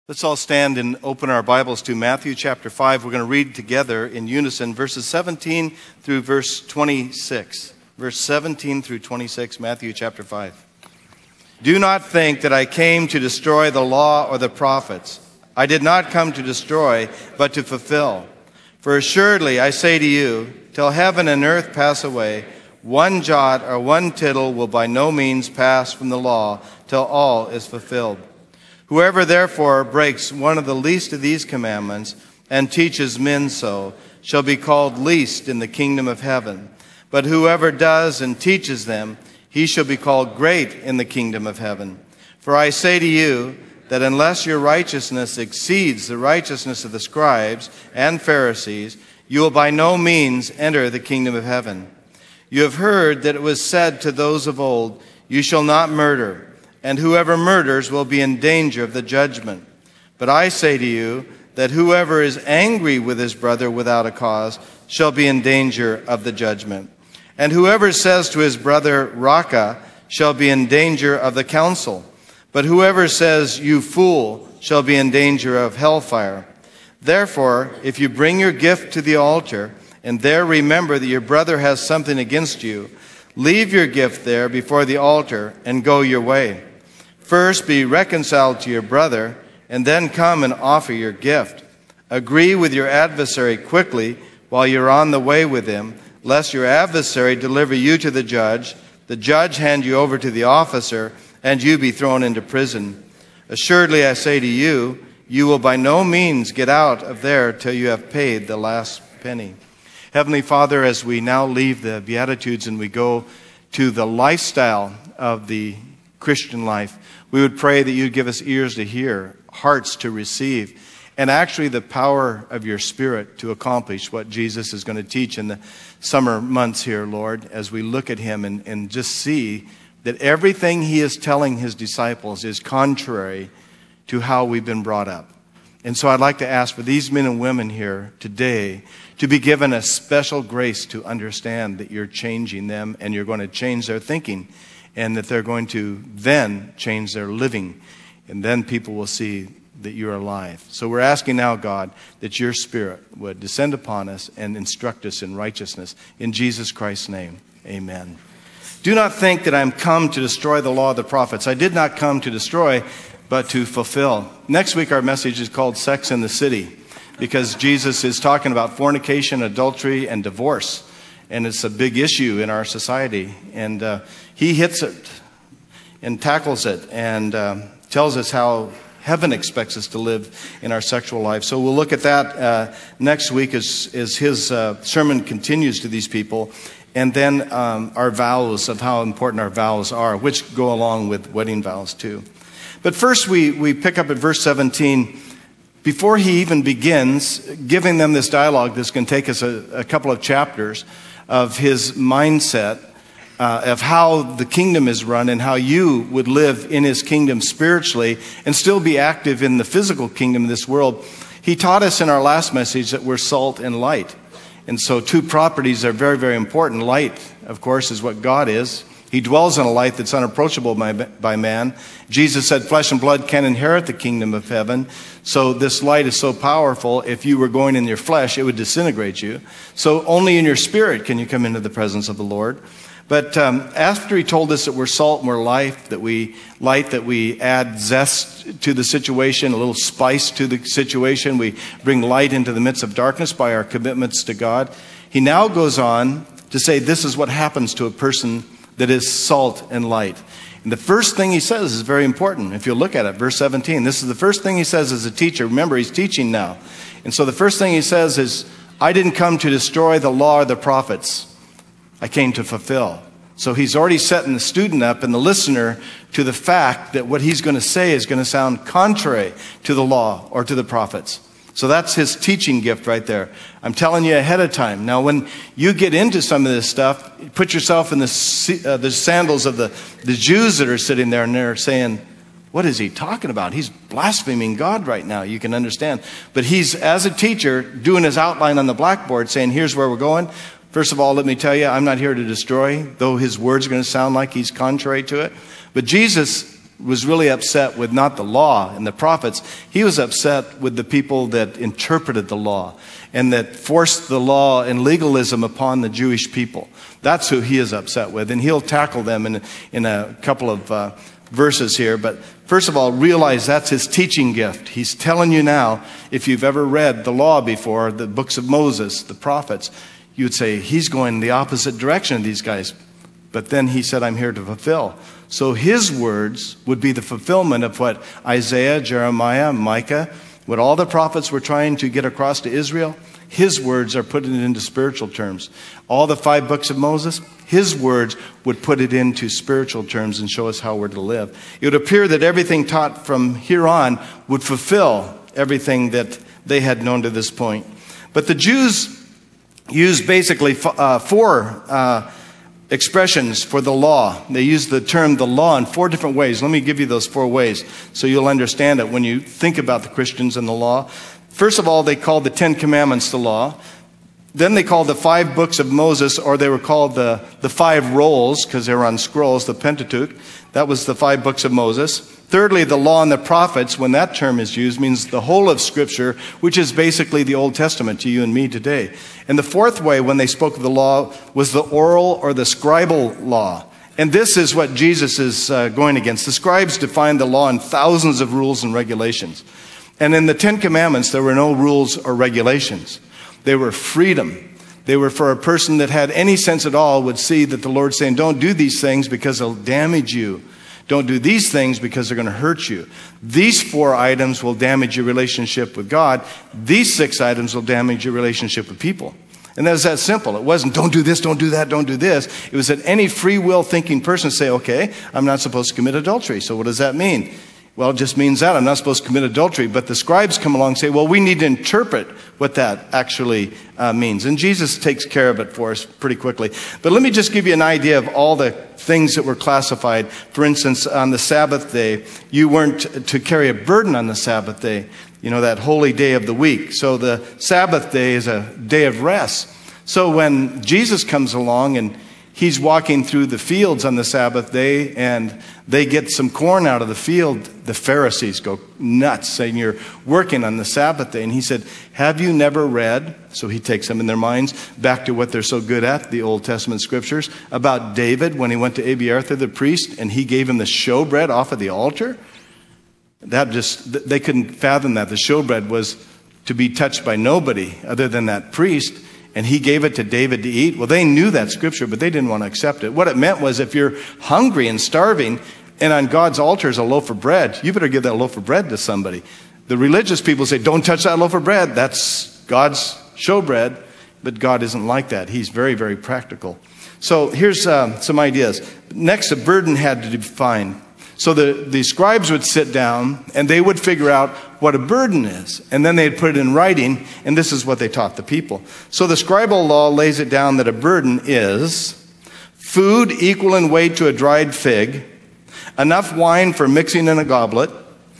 Let's all stand and open our Bibles to Matthew chapter 5. We're going to read together in unison verses 17 through verse 26. Verse 17 through 26, Matthew chapter 5. Do not think that I came to destroy the law or the prophets. I did not come to destroy, but to fulfill. For assuredly I say to you, till heaven and earth pass away, one jot or one tittle will by no means pass from the law till all is fulfilled. Whoever therefore breaks one of the least of these commandments and teaches men so shall be called least in the kingdom of heaven. But whoever does and teaches them, he shall be called great in the kingdom of heaven. For I say to you that unless your righteousness exceeds the righteousness of the scribes and Pharisees, you will by no means enter the kingdom of heaven. You have heard that it was said to those of old, you shall not murder, and whoever murders will be in danger of the judgment. But I say to you that whoever is angry with his brother without a cause shall be in danger of the judgment. And whoever says to his brother, Raca, shall be in danger of the council. But whoever says, you fool, shall be in danger of hellfire. Therefore, if you bring your gift to the altar, and there remember that your brother has something against you, leave your gift there before the altar and go your way. First be reconciled to your brother, and then come and offer your gift. Agree with your adversary quickly while you're on the way with him, lest your adversary deliver you to the judge hand you over to the officer, and you be thrown into prison. Assuredly, I say to you, you will by no means get out of there till you have paid the last penny. Heavenly Father, as we now leave the Beatitudes and we go to the lifestyle of the Christian life, we would pray that you'd give us ears to hear, hearts to receive, and actually the power of your Spirit to accomplish what Jesus is going to teach in the summer months here, Lord, as we look at him and just see that everything he is telling his disciples is contrary to how we've been brought up. And so I'd like to ask for these men and women here today to be given a special grace to understand that you're changing them and you're going to change their thinking, and that they're going to then change their living. And then people will see that you're alive. So we're asking now, God, that your Spirit would descend upon us and instruct us in righteousness. In Jesus Christ's name, amen. Do not think that I'm come to destroy the law of the prophets. I did not come to destroy, but to fulfill. Next week our message is called Sex in the City, because Jesus is talking about fornication, adultery, and divorce. And it's a big issue in our society. And he hits it and tackles it and tells us how heaven expects us to live in our sexual life. So we'll look at that next week as his sermon continues to these people. And then our vows, of how important our vows are, which go along with wedding vows too. But first we pick up at verse 17. Before he even begins giving them this dialogue that's going to take us a couple of chapters of his mindset of how the kingdom is run and how you would live in his kingdom spiritually and still be active in the physical kingdom of this world. He taught us in our last message that we're salt and light. And so two properties are very, very important. Light, of course, is what God is. He dwells in a light that's unapproachable by man. Jesus said flesh and blood can't inherit the kingdom of heaven. So this light is so powerful, if you were going in your flesh, it would disintegrate you. So only in your spirit can you come into the presence of the Lord. But after he told us that we're salt and we're light, that we add zest to the situation, a little spice to the situation, we bring light into the midst of darkness by our commitments to God, he now goes on to say this is what happens to a person that is salt and light. And the first thing he says is very important. If you look at it, verse 17, this is the first thing he says as a teacher. Remember, he's teaching now. And so the first thing he says is, I didn't come to destroy the law or the prophets. I came to fulfill. So he's already setting the student up and the listener to the fact that what he's going to say is going to sound contrary to the law or to the prophets. So that's his teaching gift right there. I'm telling you ahead of time. Now, when you get into some of this stuff, put yourself in the sandals of the Jews that are sitting there and they're saying, what is he talking about? He's blaspheming God right now. You can understand. But he's, as a teacher, doing his outline on the blackboard saying, here's where we're going. First of all, let me tell you, I'm not here to destroy, though his words are going to sound like he's contrary to it. But Jesus was really upset with not the law and the prophets. He was upset with the people that interpreted the law and that forced the law and legalism upon the Jewish people. That's who he is upset with, and he'll tackle them in a couple of verses here. But first of all, realize that's his teaching gift. He's telling you now, if you've ever read the law before, the books of Moses, the prophets, you would say, he's going the opposite direction of these guys. But then he said, I'm here to fulfill. So his words would be the fulfillment of what Isaiah, Jeremiah, Micah, what all the prophets were trying to get across to Israel. His words are putting it into spiritual terms. All the 5 books of Moses, his words would put it into spiritual terms and show us how we're to live. It would appear that everything taught from here on would fulfill everything that they had known to this point. But the Jews used basically 4 expressions for the law. They use the term the law in 4 different ways. Let me give you those 4 ways so you'll understand it when you think about the Christians and the law. First of all, they called the 10 Commandments the law. Then they called the 5 books of Moses, or they were called the 5 rolls because they were on scrolls, the Pentateuch. That was the 5 books of Moses. Thirdly, the law and the prophets, when that term is used, means the whole of Scripture, which is basically the Old Testament to you and me today. And the 4th way, when they spoke of the law, was the oral or the scribal law. And this is what Jesus is going against. The scribes defined the law in thousands of rules and regulations. And in the 10 Commandments, there were no rules or regulations. They were freedom. They were for a person that had any sense at all would see that the Lord's saying, don't do these things because they'll damage you. Don't do these things because they're going to hurt you. These 4 items will damage your relationship with God. These 6 items will damage your relationship with people. And that was that simple. It wasn't don't do this, don't do that, don't do this. It was that any free will thinking person say, okay, I'm not supposed to commit adultery. So what does that mean? Well, it just means that I'm not supposed to commit adultery. But the scribes come along and say, well, we need to interpret what that actually means. And Jesus takes care of it for us pretty quickly. But let me just give you an idea of all the things that were classified. For instance, on the Sabbath day, you weren't to carry a burden on the Sabbath day, you know, that holy day of the week. So the Sabbath day is a day of rest. So when Jesus comes along and he's walking through the fields on the Sabbath day and they get some corn out of the field, the Pharisees go nuts saying, you're working on the Sabbath day. And he said, have you never read, so he takes them in their minds back to what they're so good at, the Old Testament scriptures, about David when he went to Abiathar the priest and he gave him the showbread off of the altar? They couldn't fathom that. The showbread was to be touched by nobody other than that priest. And he gave it to David to eat. Well, they knew that scripture, but they didn't want to accept it. What it meant was if you're hungry and starving and on God's altar is a loaf of bread, you better give that loaf of bread to somebody. The religious people say, don't touch that loaf of bread. That's God's showbread. But God isn't like that. He's very, very practical. So here's some ideas. Next, a burden had to be defined. So the scribes would sit down and they would figure out what a burden is. And then they'd put it in writing, and this is what they taught the people. So the scribal law lays it down that a burden is food equal in weight to a dried fig, enough wine for mixing in a goblet,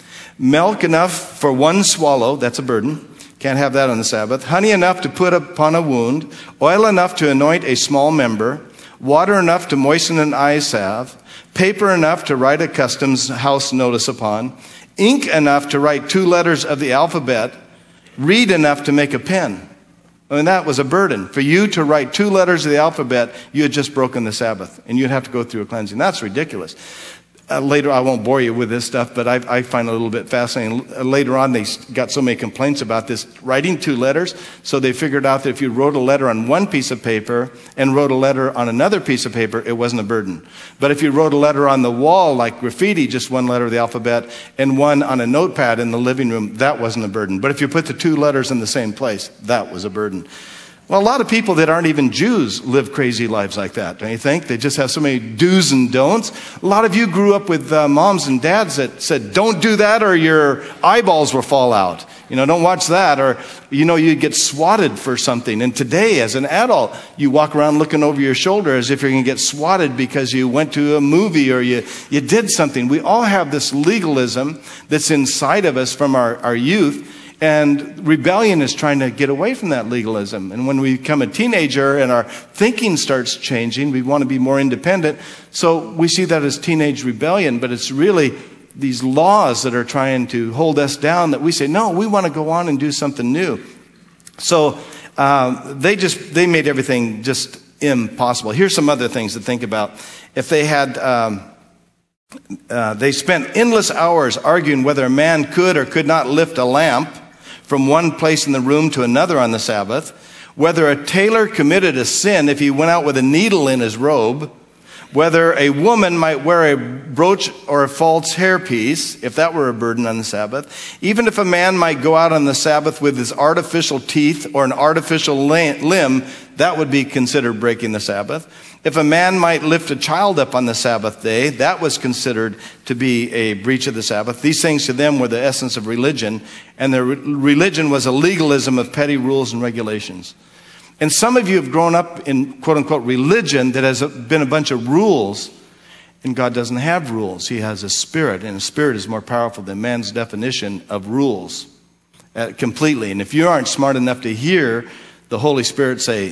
milk enough for 1 swallow, that's a burden, can't have that on the Sabbath, honey enough to put upon a wound, oil enough to anoint a small member, water enough to moisten an eye salve, paper enough to write a customs house notice upon, ink enough to write 2 letters of the alphabet, reed enough to make a pen. I mean, that was a burden. For you to write 2 letters of the alphabet, you had just broken the Sabbath, and you'd have to go through a cleansing. That's ridiculous. Later, I won't bore you with this stuff, but I find it a little bit fascinating. Later on, they got so many complaints about this writing 2 letters, so they figured out that if you wrote a letter on one piece of paper and wrote a letter on another piece of paper, it wasn't a burden. But if you wrote a letter on the wall, like graffiti, just 1 letter of the alphabet, and 1 on a notepad in the living room, that wasn't a burden. But if you put the 2 letters in the same place, that was a burden. Well, a lot of people that aren't even Jews live crazy lives like that, don't you think? They just have so many do's and don'ts. A lot of you grew up with moms and dads that said, don't do that or your eyeballs will fall out. You know, don't watch that. Or, you know, you get swatted for something. And today, as an adult, you walk around looking over your shoulder as if you're going to get swatted because you went to a movie or you did something. We all have this legalism that's inside of us from our youth. And rebellion is trying to get away from that legalism. And when we become a teenager and our thinking starts changing, we want to be more independent. So we see that as teenage rebellion, but it's really these laws that are trying to hold us down that we say, no, we want to go on and do something new. So they made everything just impossible. Here's some other things to think about. If they had, they spent endless hours arguing whether a man could or could not lift a lamp from one place in the room to another on the Sabbath, whether a tailor committed a sin if he went out with a needle in his robe, whether a woman might wear a brooch or a false hairpiece, if that were a burden on the Sabbath, even if a man might go out on the Sabbath with his artificial teeth or an artificial limb, that would be considered breaking the Sabbath. If a man might lift a child up on the Sabbath day, that was considered to be a breach of the Sabbath. These things to them were the essence of religion, and their religion was a legalism of petty rules and regulations. And some of you have grown up in quote-unquote religion that has been a bunch of rules, and God doesn't have rules. He has a spirit, and a spirit is more powerful than man's definition of rules completely. And if you aren't smart enough to hear the Holy Spirit say,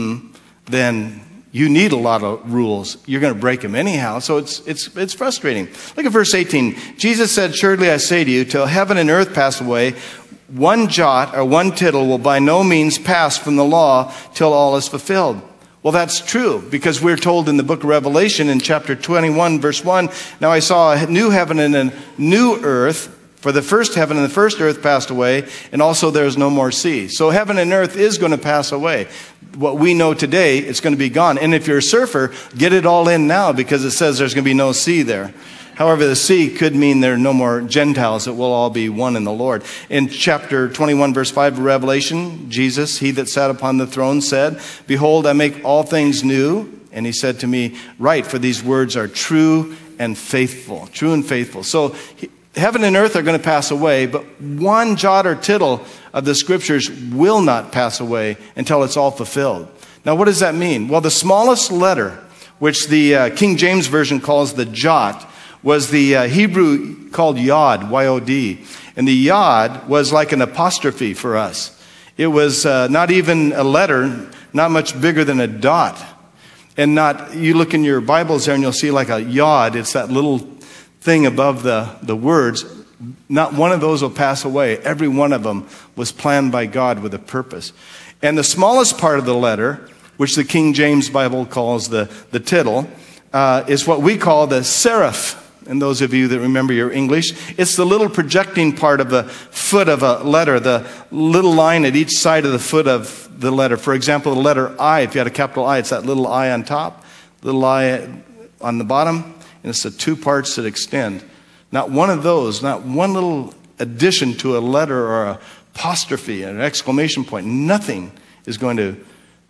then you need a lot of rules. You're going to break them anyhow, so it's frustrating. Look at verse 18. Jesus said, "Surely I say to you, till heaven and earth pass away, one jot or one tittle will by no means pass from the law till all is fulfilled." Well, that's true, because we're told in the book of Revelation in chapter 21, verse 1, "Now I saw a new heaven and a new earth, for the first heaven and the first earth passed away, and also there is no more sea." So heaven and earth is going to pass away. What we know today, it's going to be gone. And if you're a surfer, get it all in now, because it says there's going to be no sea there. However, the sea could mean there are no more Gentiles. It will all be one in the Lord. In chapter 21, verse 5 of Revelation, Jesus, he that sat upon the throne, said, "Behold, I make all things new." And he said to me, "Write, for these words are true and faithful." True and faithful. So heaven and earth are going to pass away, but one jot or tittle of the scriptures will not pass away until it's all fulfilled. Now, what does that mean? Well, the smallest letter, which the King James Version calls the jot, was the Hebrew called yod, Y-O-D. And the yod was like an apostrophe for us. It was not even a letter, not much bigger than a dot. And you look in your Bibles there and you'll see like a yod. It's that little thing above the words. Not one of those will pass away. Every one of them was planned by God with a purpose. And the smallest part of the letter, which the King James Bible calls the tittle, is what we call the serif. And those of you that remember your English, it's the little projecting part of the foot of a letter, the little line at each side of the foot of the letter. For example, the letter I, if you had a capital I, it's that little I on top, little I on the bottom, and it's the two parts that extend. Not one of those, not one little addition to a letter or an apostrophe, an exclamation point, nothing is going to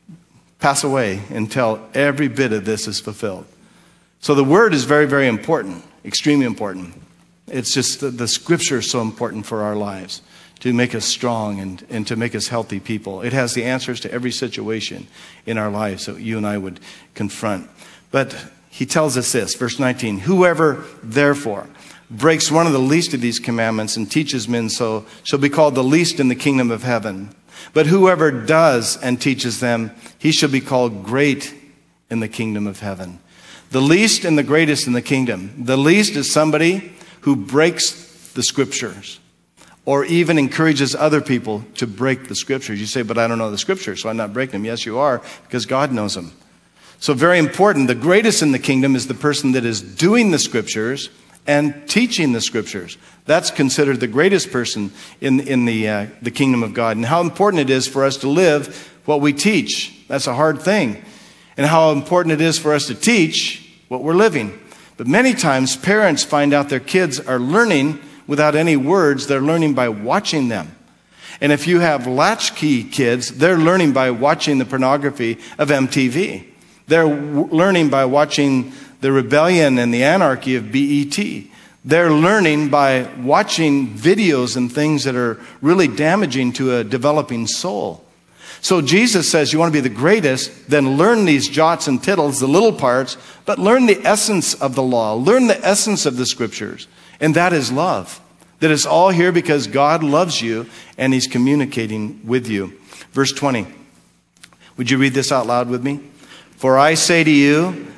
pass away until every bit of this is fulfilled. So the word is very, very important, extremely important. It's just the scripture is so important for our lives to make us strong and to make us healthy people. It has the answers to every situation in our lives that you and I would confront. But he tells us this, verse 19, "Whoever, therefore, breaks one of the least of these commandments and teaches men so shall be called the least in the kingdom of heaven. But whoever does and teaches them, he shall be called great in the kingdom of heaven." The least and the greatest in the kingdom. The least is somebody who breaks the scriptures or even encourages other people to break the scriptures. You say, "But I don't know the scriptures, so I'm not breaking them." Yes, you are, because God knows them. So very important. The greatest in the kingdom is the person that is doing the scriptures and teaching the scriptures. That's considered the greatest person in the kingdom of God. And how important it is for us to live what we teach. That's a hard thing. And how important it is for us to teach what we're living. But many times parents find out their kids are learning without any words. They're learning by watching them. And if you have latchkey kids, they're learning by watching the pornography of MTV. They're learning by watching the rebellion and the anarchy of BET. They're learning by watching videos and things that are really damaging to a developing soul. So Jesus says, you want to be the greatest, then learn these jots and tittles, the little parts, but learn the essence of the law. Learn the essence of the scriptures. And that is love. That it's all here because God loves you and he's communicating with you. Verse 20. Would you read this out loud with me? "For I say to you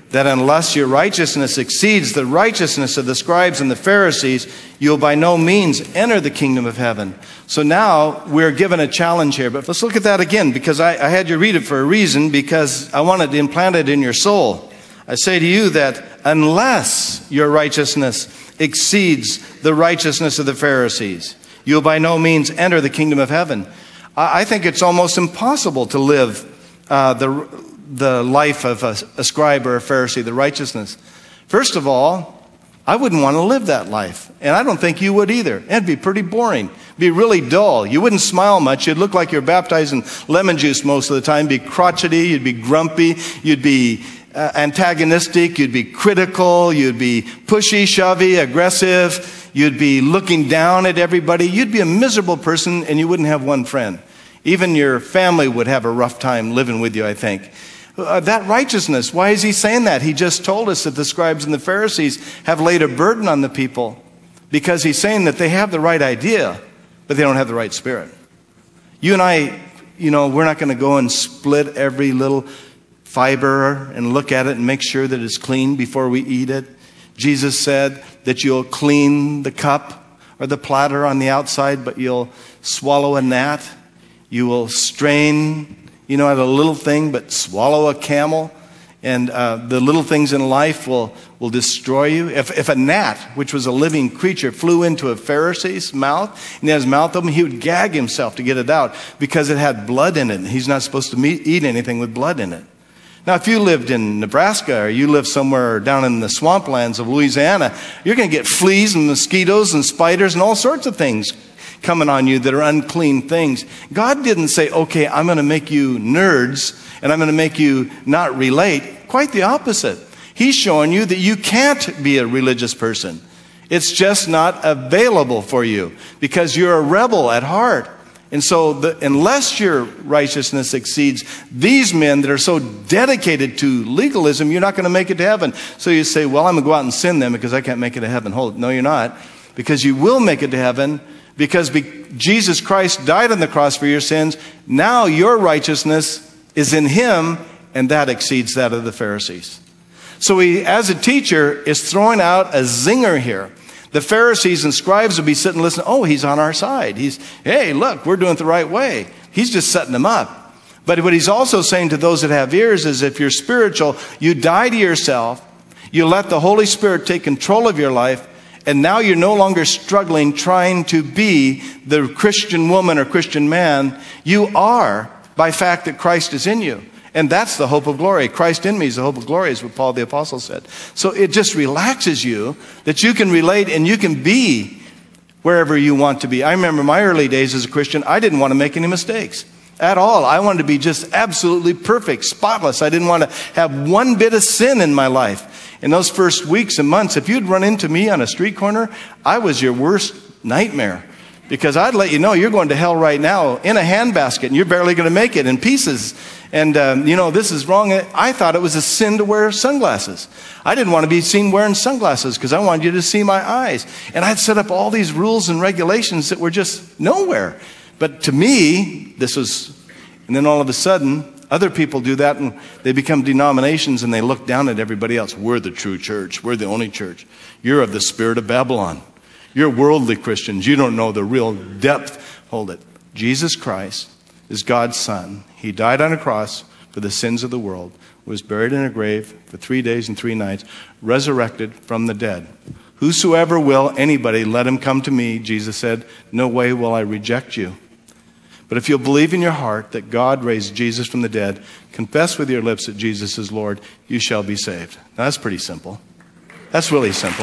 that unless your righteousness exceeds the righteousness of the scribes and the Pharisees, you'll by no means enter the kingdom of heaven. So now we're given a challenge here. But let's look at that again, because I had you read it for a reason, because I wanted to implant it in your soul. I say to you that unless your righteousness exceeds the righteousness of the Pharisees, you'll by no means enter the kingdom of heaven. I think it's almost impossible to live the life of a scribe or a Pharisee, the righteousness. First of all, I wouldn't want to live that life. And I don't think you would either. It'd be pretty boring. It'd be really dull. You wouldn't smile much. You'd look like you're baptized in lemon juice most of the time. You'd be crotchety. You'd be grumpy. You'd be antagonistic. You'd be critical. You'd be pushy, shovey, aggressive. You'd be looking down at everybody. You'd be a miserable person, and you wouldn't have one friend. Even your family would have a rough time living with you, I think. That righteousness, why is he saying that? He just told us that the scribes and the Pharisees have laid a burden on the people, because he's saying that they have the right idea, but they don't have the right spirit. You and I, we're not going to go and split every little fiber and look at it and make sure that it's clean before we eat it. Jesus said that you'll clean the cup or the platter on the outside, but you'll swallow a gnat. You will strain at a little thing, but swallow a camel. And the little things in life will destroy you. If a gnat, which was a living creature, flew into a Pharisee's mouth, and he had his mouth open, he would gag himself to get it out because it had blood in it. And he's not supposed to eat anything with blood in it. Now, if you lived in Nebraska or you lived somewhere down in the swamplands of Louisiana, you're going to get fleas and mosquitoes and spiders and all sorts of things coming on you that are unclean things. God didn't say, okay, I'm going to make you nerds and I'm going to make you not relate. Quite the opposite. He's showing you that you can't be a religious person. It's just not available for you because you're a rebel at heart. And so unless your righteousness exceeds these men that are so dedicated to legalism, you're not going to make it to heaven. So you say, well, I'm going to go out and sin then because I can't make it to heaven. Hold it. No, you're not. Because you will make it to heaven. Because Jesus Christ died on the cross for your sins, now your righteousness is in him, and that exceeds that of the Pharisees. So he, as a teacher, is throwing out a zinger here. The Pharisees and scribes will be sitting and listening. Oh, he's on our side. Hey, look, we're doing it the right way. He's just setting them up. But what he's also saying to those that have ears is if you're spiritual, you die to yourself, you let the Holy Spirit take control of your life, and now you're no longer struggling trying to be the Christian woman or Christian man. You are by fact that Christ is in you. And that's the hope of glory. Christ in me is the hope of glory, is what Paul the Apostle said. So it just relaxes you that you can relate and you can be wherever you want to be. I remember my early days as a Christian, I didn't want to make any mistakes at all. I wanted to be just absolutely perfect, spotless. I didn't want to have one bit of sin in my life. In those first weeks and months, if you'd run into me on a street corner, I was your worst nightmare. Because I'd let you know you're going to hell right now in a handbasket and you're barely going to make it in pieces. And, this is wrong. I thought it was a sin to wear sunglasses. I didn't want to be seen wearing sunglasses because I wanted you to see my eyes. And I'd set up all these rules and regulations that were just nowhere. But to me, and then all of a sudden, other people do that and they become denominations and they look down at everybody else. We're the true church. We're the only church. You're of the spirit of Babylon. You're worldly Christians. You don't know the real depth. Hold it. Jesus Christ is God's Son. He died on a cross for the sins of the world, was buried in a grave for 3 days and 3 nights, resurrected from the dead. Whosoever will, anybody, let him come to me, Jesus said, no way will I reject you. But if you'll believe in your heart that God raised Jesus from the dead, confess with your lips that Jesus is Lord, you shall be saved. Now, that's pretty simple. That's really simple.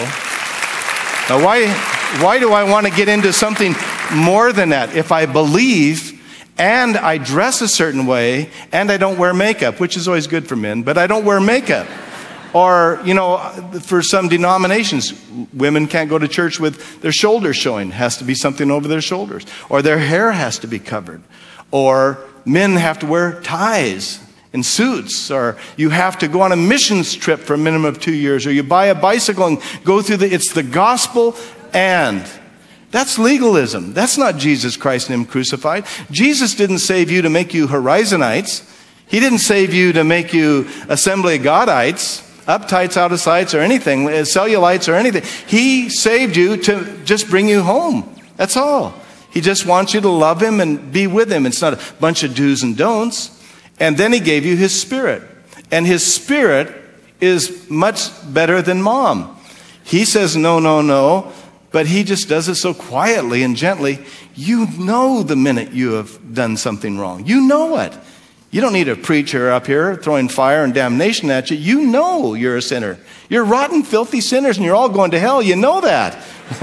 Now, why do I want to get into something more than that? If I believe and I dress a certain way and I don't wear makeup, which is always good for men, but I don't wear makeup. Or, for some denominations, women can't go to church with their shoulders showing. Has to be something over their shoulders. Or their hair has to be covered. Or men have to wear ties and suits. Or you have to go on a missions trip for a minimum of 2 years. Or you buy a bicycle and go through it's the gospel and. That's legalism. That's not Jesus Christ and Him crucified. Jesus didn't save you to make you Horizonites. He didn't save you to make you Assembly of Godites. uptights, out of sights, or anything, cellulites or anything. He saved you to just bring you home. That's all. He just wants you to love him and be with him. It's not a bunch of do's and don'ts. And then he gave you his Spirit. And his Spirit is much better than Mom. He says no, no, no, but he just does it so quietly and gently. You know the minute you have done something wrong. You know it. You don't need a preacher up here throwing fire and damnation at you. You know you're a sinner. You're rotten, filthy sinners, and you're all going to hell. You know that.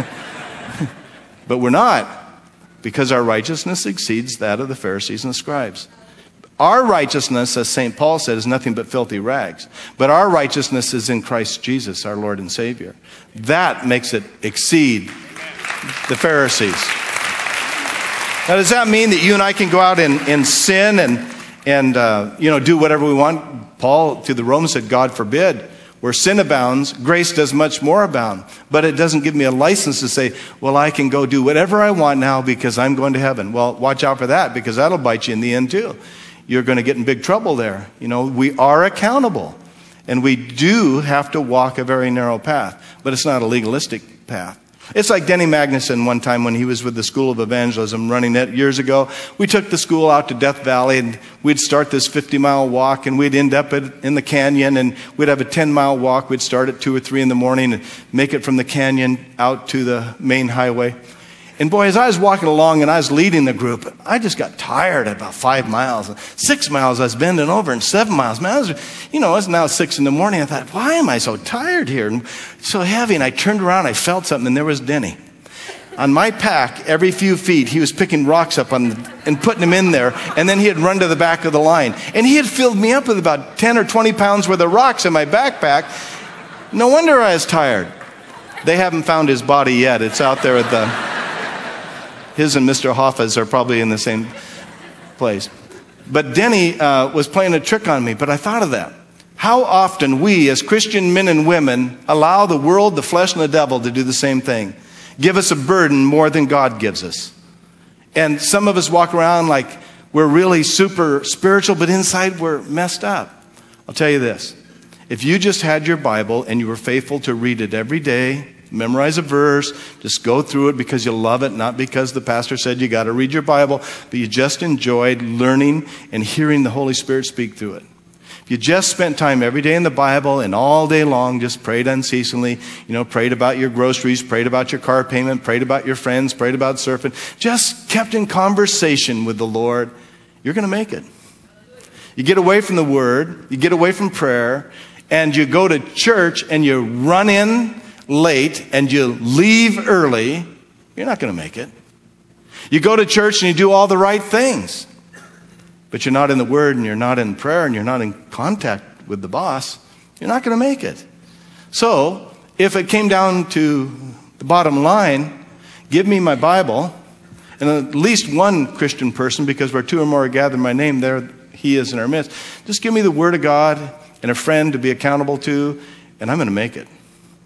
But we're not, because our righteousness exceeds that of the Pharisees and the scribes. Our righteousness, as St. Paul said, is nothing but filthy rags. But our righteousness is in Christ Jesus, our Lord and Savior. That makes it exceed the Pharisees. Now, does that mean that you and I can go out and sin and do whatever we want? Paul to the Romans said, God forbid. Where sin abounds, grace does much more abound. But it doesn't give me a license to say, well, I can go do whatever I want now because I'm going to heaven. Well, watch out for that, because that'll bite you in the end too. You're going to get in big trouble there. We are accountable. And we do have to walk a very narrow path. But it's not a legalistic path. It's like Denny Magnuson one time when he was with the School of Evangelism running it years ago. We took the school out to Death Valley, and we'd start this 50-mile walk, and we'd end up in the canyon, and we'd have a 10-mile walk. We'd start at 2 or 3 in the morning and make it from the canyon out to the main highway. And boy, as I was walking along and I was leading the group, I just got tired at about 5 miles. 6 miles I was bending over, and 7 miles. Man, it's now 6 in the morning. I thought, why am I so tired here and so heavy? And I turned around, I felt something, and there was Denny. On my pack, every few feet, he was picking rocks up and putting them in there, and then he'd run to the back of the line. And he had filled me up with about 10 or 20 pounds worth of rocks in my backpack. No wonder I was tired. They haven't found his body yet. It's out there at the... His and Mr. Hoffa's are probably in the same place. But Denny was playing a trick on me, but I thought of that. How often we as Christian men and women allow the world, the flesh, and the devil to do the same thing. Give us a burden more than God gives us. And some of us walk around like we're really super spiritual, but inside we're messed up. I'll tell you this. If you just had your Bible and you were faithful to read it every day, memorize a verse, just go through it because you love it, not because the pastor said you got to read your Bible, but you just enjoyed learning and hearing the Holy Spirit speak through it. If you just spent time every day in the Bible and all day long just prayed unceasingly, prayed about your groceries, prayed about your car payment, prayed about your friends, prayed about surfing, just kept in conversation with the Lord, you're going to make it. You get away from the Word, you get away from prayer, and you go to church and you run in late and you leave early, you're not going to make it. You go to church and you do all the right things, but you're not in the Word and you're not in prayer and you're not in contact with the boss, you're not going to make it. So, if it came down to the bottom line, give me my Bible, and at least one Christian person, because where 2 or more are gathered in my name, there he is in our midst. Just give me the Word of God and a friend to be accountable to, and I'm going to make it.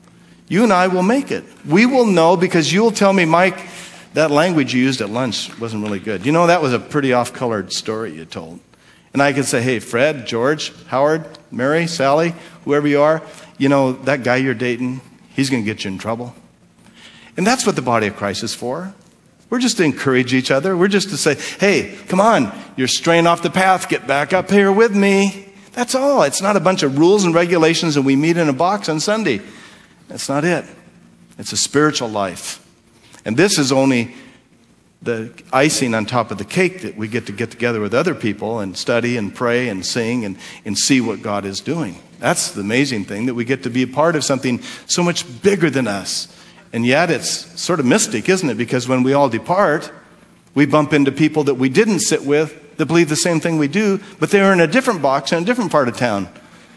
You and I will make it. We will know, because you'll tell me, Mike, that language you used at lunch wasn't really good. That was a pretty off-colored story you told. And I could say, hey, Fred, George, Howard, Mary, Sally, whoever you are, that guy you're dating, he's going to get you in trouble. And that's what the body of Christ is for. We're just to encourage each other. We're just to say, hey, come on, you're straying off the path. Get back up here with me. That's all. It's not a bunch of rules and regulations and we meet in a box on Sunday. That's not it. It's a spiritual life. And this is only the icing on top of the cake that we get together with other people and study and pray and sing and see what God is doing. That's the amazing thing, that we get to be a part of something so much bigger than us. And yet it's sort of mystic, isn't it? Because when we all depart, we bump into people that we didn't sit with that believe the same thing we do, but they're in a different box in a different part of town.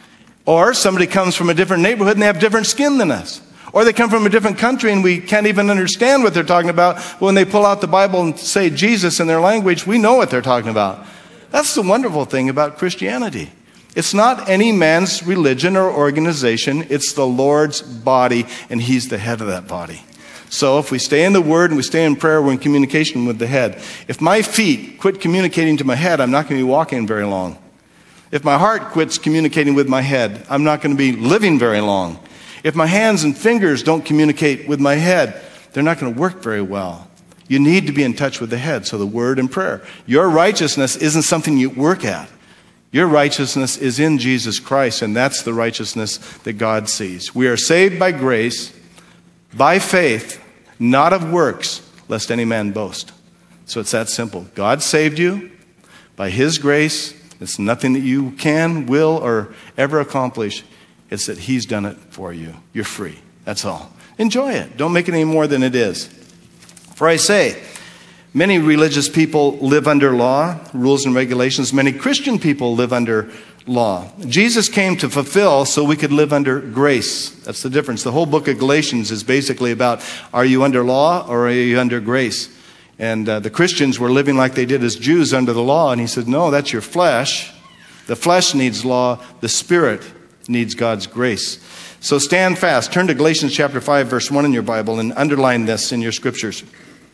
Or somebody comes from a different neighborhood and they have different skin than us. Or they come from a different country and we can't even understand what they're talking about. But when they pull out the Bible and say Jesus in their language, we know what they're talking about. That's the wonderful thing about Christianity. It's not any man's religion or organization. It's the Lord's body, and He's the head of that body. So if we stay in the Word and we stay in prayer, we're in communication with the head. If my feet quit communicating to my head, I'm not going to be walking very long. If my heart quits communicating with my head, I'm not going to be living very long. If my hands and fingers don't communicate with my head, they're not going to work very well. You need to be in touch with the head, so the word and prayer. Your righteousness isn't something you work at. Your righteousness is in Jesus Christ, and that's the righteousness that God sees. We are saved by grace, by faith, not of works, lest any man boast. So it's that simple. God saved you by His grace. It's nothing that you can, will, or ever accomplish. It's that He's done it for you. You're free. That's all. Enjoy it. Don't make it any more than it is. For I say, many religious people live under law, rules and regulations. Many Christian people live under law. Jesus came to fulfill so we could live under grace. That's the difference. The whole book of Galatians is basically about, are you under law or are you under grace? And the Christians were living like they did as Jews under the law. And he said, no, that's your flesh. The flesh needs law. The Spirit needs God's grace. So stand fast. Turn to Galatians chapter 5, verse 1 in your Bible and underline this in your scriptures.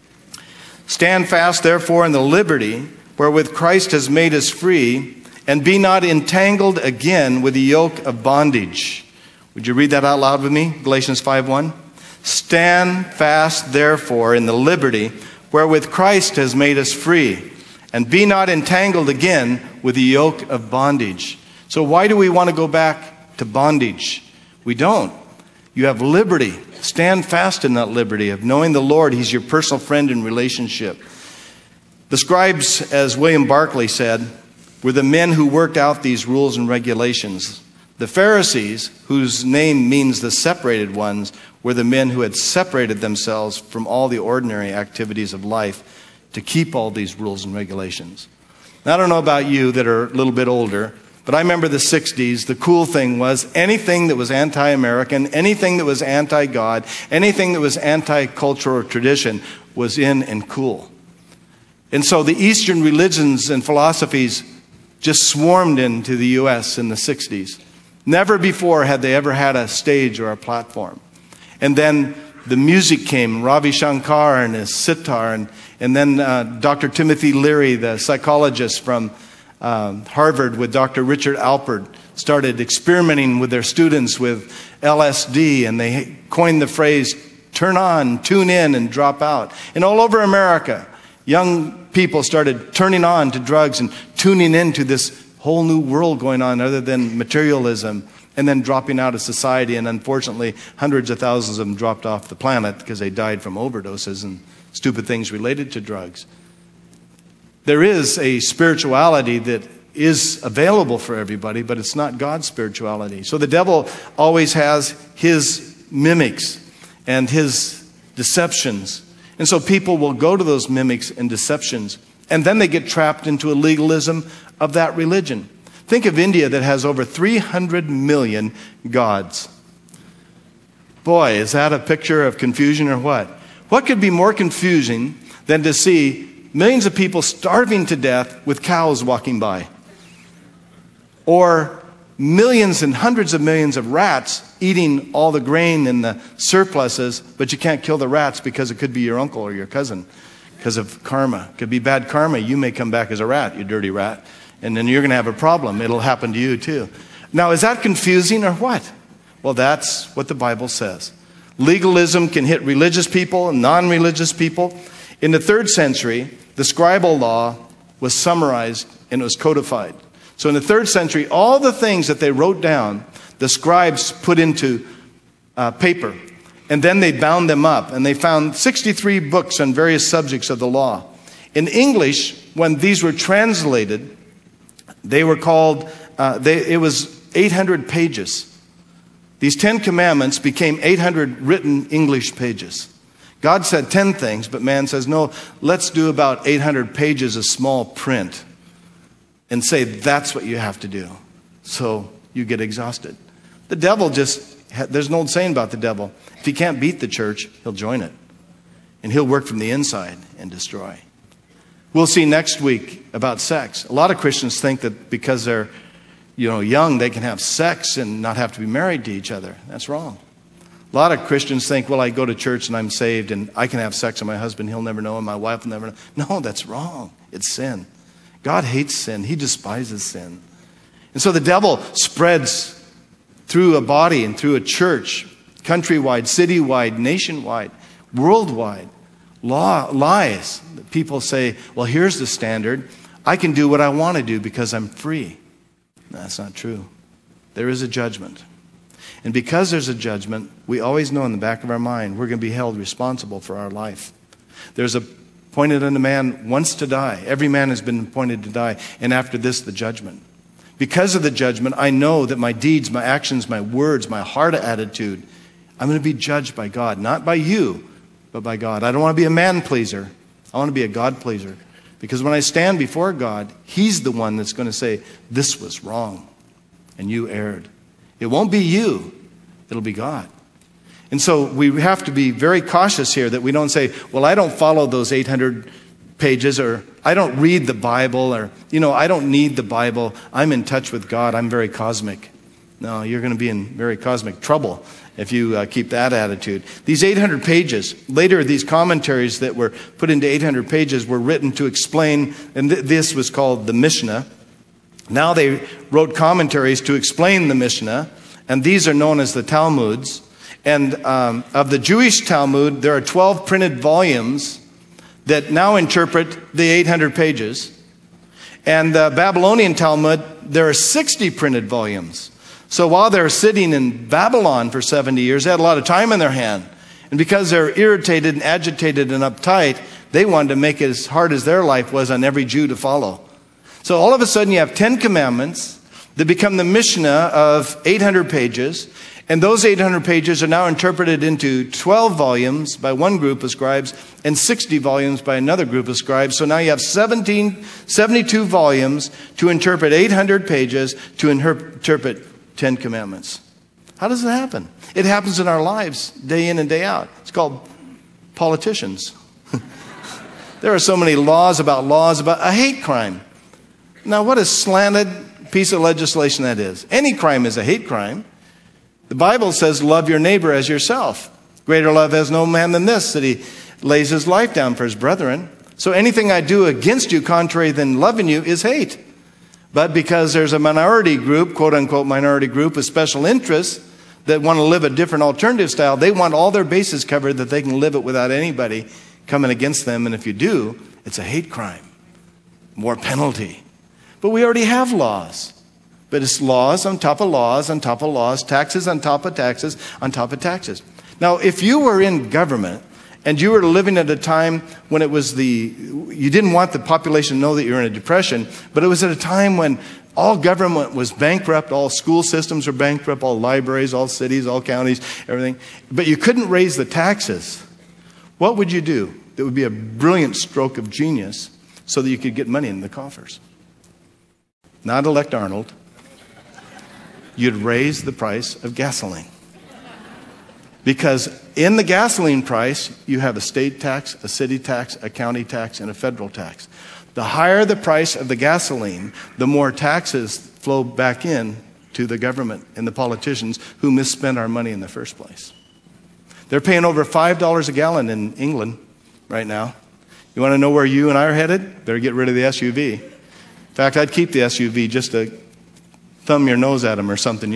Stand fast, therefore, in the liberty wherewith Christ has made us free, and be not entangled again with the yoke of bondage. Would you read that out loud with me? Galatians 5:1. Stand fast, therefore, in the liberty wherewith Christ has made us free, and be not entangled again with the yoke of bondage. So why do we want to go back to bondage? We don't. You have liberty. Stand fast in that liberty of knowing the Lord. He's your personal friend in relationship. The scribes, as William Barclay said, were the men who worked out these rules and regulations. The Pharisees, whose name means the separated ones, were the men who had separated themselves from all the ordinary activities of life to keep all these rules and regulations. Now, I don't know about you that are a little bit older, but I remember the 60s. The cool thing was anything that was anti-American, anything that was anti-God, anything that was anti-culture or tradition was in and cool. And so the Eastern religions and philosophies just swarmed into the U.S. in the 60s. Never before had they ever had a stage or a platform. And then the music came, Ravi Shankar and his sitar, and then Dr. Timothy Leary, the psychologist from Harvard with Dr. Richard Alpert, started experimenting with their students with LSD, and they coined the phrase, turn on, tune in, and drop out. And all over America, young people started turning on to drugs and tuning into this whole new world going on other than materialism, and then dropping out of society. And unfortunately, hundreds of thousands of them dropped off the planet because they died from overdoses and stupid things related to drugs. There is a spirituality that is available for everybody, but it's not God's spirituality. So the devil always has his mimics and his deceptions. And so people will go to those mimics and deceptions, and then they get trapped into a legalism of that religion. Think of India that has over 300 million gods. Boy, is that a picture of confusion or what? What could be more confusing than to see millions of people starving to death with cows walking by? Or millions and hundreds of millions of rats eating all the grain and the surpluses, but you can't kill the rats because it could be your uncle or your cousin because of karma. It could be bad karma. You may come back as a rat, you dirty rat, and then you're going to have a problem. It'll happen to you too. Now, is that confusing or what? Well, that's what the Bible says. Legalism can hit religious people and non-religious people. In the 3rd century, the scribal law was summarized and it was codified. So in the 3rd century, all the things that they wrote down, the scribes put into paper. And then they bound them up. And they found 63 books on various subjects of the law. In English, when these were translated, they were called, it was 800 pages. These 10 commandments became 800 written English pages. God said 10 things, but man says, no, let's do about 800 pages of small print and say that's what you have to do. So you get exhausted. The devil there's an old saying about the devil. If he can't beat the church, he'll join it. And he'll work from the inside and destroy. We'll see next week about sex. A lot of Christians think that because they're young, they can have sex and not have to be married to each other. That's wrong. A lot of Christians think, well, I go to church and I'm saved and I can have sex with my husband. He'll never know and my wife will never know. No, that's wrong. It's sin. God hates sin. He despises sin. And so the devil spreads through a body and through a church, countrywide, citywide, nationwide, worldwide, lies. People say, well, here's the standard. I can do what I want to do because I'm free. No, that's not true. There is a judgment. And because there's a judgment, we always know in the back of our mind we're going to be held responsible for our life. There's appointed unto man once to die. Every man has been appointed to die. And after this, the judgment. Because of the judgment, I know that my deeds, my actions, my words, my heart attitude, I'm going to be judged by God. Not by you, but by God. I don't want to be a man pleaser. I want to be a God pleaser. Because when I stand before God, He's the one that's going to say, this was wrong and you erred. It won't be you. It'll be God. And so we have to be very cautious here that we don't say, well, I don't follow those 800 pages, or I don't read the Bible, or, I don't need the Bible. I'm in touch with God. I'm very cosmic. No, you're going to be in very cosmic trouble if you keep that attitude. These 800 pages, later these commentaries that were put into 800 pages were written to explain, and this was called the Mishnah. Now they wrote commentaries to explain the Mishnah, and these are known as the Talmuds. And of the Jewish Talmud, there are 12 printed volumes that now interpret the 800 pages. And the Babylonian Talmud, there are 60 printed volumes. So while they're sitting in Babylon for 70 years, they had a lot of time in their hand. And because they're irritated and agitated and uptight, they wanted to make it as hard as their life was on every Jew to follow. So all of a sudden you have 10 commandments that become the Mishnah of 800 pages. And those 800 pages are now interpreted into 12 volumes by one group of scribes and 60 volumes by another group of scribes. So now you have 72 volumes to interpret 800 pages to interpret 10 commandments. How does it happen? It happens in our lives day in and day out. It's called politicians. There are so many laws about a hate crime. Now, what a slanted piece of legislation that is. Any crime is a hate crime. The Bible says, love your neighbor as yourself. Greater love has no man than this, that he lays his life down for his brethren. So anything I do against you, contrary than loving you, is hate. But because there's a minority group, quote unquote minority group, with special interests that want to live a different alternative style, they want all their bases covered that they can live it without anybody coming against them. And if you do, it's a hate crime. More penalty. But we already have laws. But it's laws on top of laws on top of laws, taxes on top of taxes on top of taxes. Now, if you were in government and you were living at a time when it was you didn't want the population to know that you're in a depression, but it was at a time when all government was bankrupt, all school systems were bankrupt, all libraries, all cities, all counties, everything. But you couldn't raise the taxes. What would you do? That would be a brilliant stroke of genius so that you could get money in the coffers. Not elect Arnold. You'd raise the price of gasoline. Because in the gasoline price, you have a state tax, a city tax, a county tax, and a federal tax. The higher the price of the gasoline, the more taxes flow back in to the government and the politicians who misspent our money in the first place. They're paying over $5 a gallon in England right now. You want to know where you and I are headed? Better get rid of the SUV. In fact, I'd keep the SUV just to thumb your nose at them or something,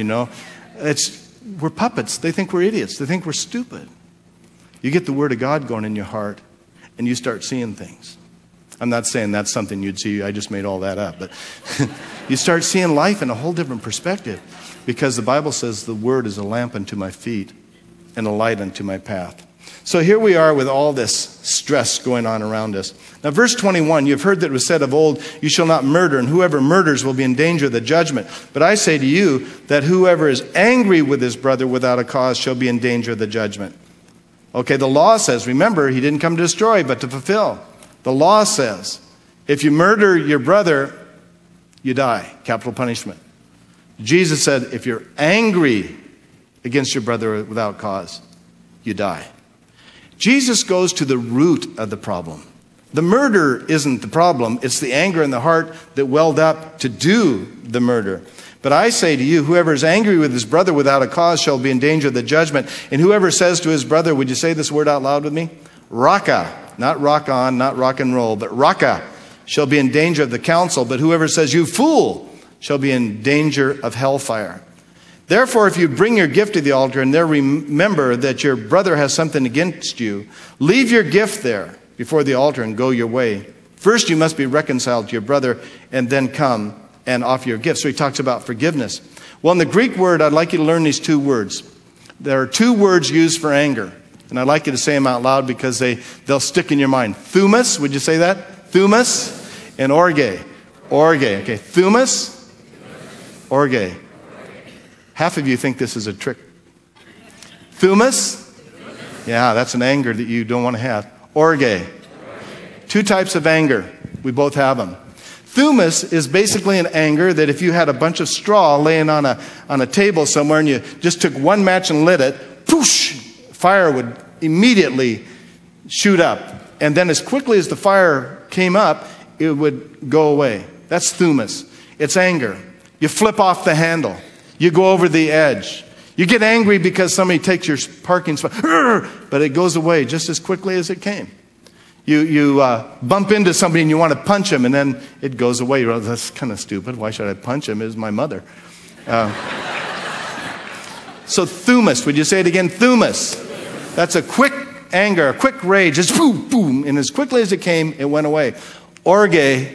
We're puppets. They think we're idiots. They think we're stupid. You get the Word of God going in your heart, and you start seeing things. I'm not saying that's something you'd see. I just made all that up. But you start seeing life in a whole different perspective, because the Bible says the Word is a lamp unto my feet and a light unto my path. So here we are with all this stress going on around us. Now, verse 21, you've heard that it was said of old, you shall not murder, and whoever murders will be in danger of the judgment. But I say to you that whoever is angry with his brother without a cause shall be in danger of the judgment. Okay, the law says, remember, he didn't come to destroy, but to fulfill. The law says, if you murder your brother, you die, capital punishment. Jesus said, if you're angry against your brother without cause, you die. Jesus goes to the root of the problem. The murder isn't the problem. It's the anger in the heart that welled up to do the murder. But I say to you, whoever is angry with his brother without a cause shall be in danger of the judgment. And whoever says to his brother, would you say this word out loud with me? Raka, not rock on, not rock and roll, but raka, shall be in danger of the council. But whoever says, you fool, shall be in danger of hellfire. Therefore, if you bring your gift to the altar and there remember that your brother has something against you, leave your gift there before the altar and go your way. First, you must be reconciled to your brother and then come and offer your gift. So he talks about forgiveness. Well, in the Greek word, I'd like you to learn these two words. There are two words used for anger. And I'd like you to say them out loud because they'll stick in your mind. Thumas, would you say that? Thumas and orge. Orge, okay. Thumas, orge. Half of you think this is a trick. Thumas? Yeah, that's an anger that you don't want to have. Orge. Two types of anger. We both have them. Thumas is basically an anger that if you had a bunch of straw laying on a table somewhere and you just took one match and lit it, poosh, fire would immediately shoot up. And then as quickly as the fire came up, it would go away. That's thumas. It's anger. You flip off the handle. You go over the edge. You get angry because somebody takes your parking spot, but it goes away just as quickly as it came. You bump into somebody and you want to punch him, and then it goes away. Well, that's kind of stupid. Why should I punch him? It's my mother. So thumas, would you say it again? Thumas. That's a quick anger, a quick rage. It's boom, boom. And as quickly as it came, it went away. Orge.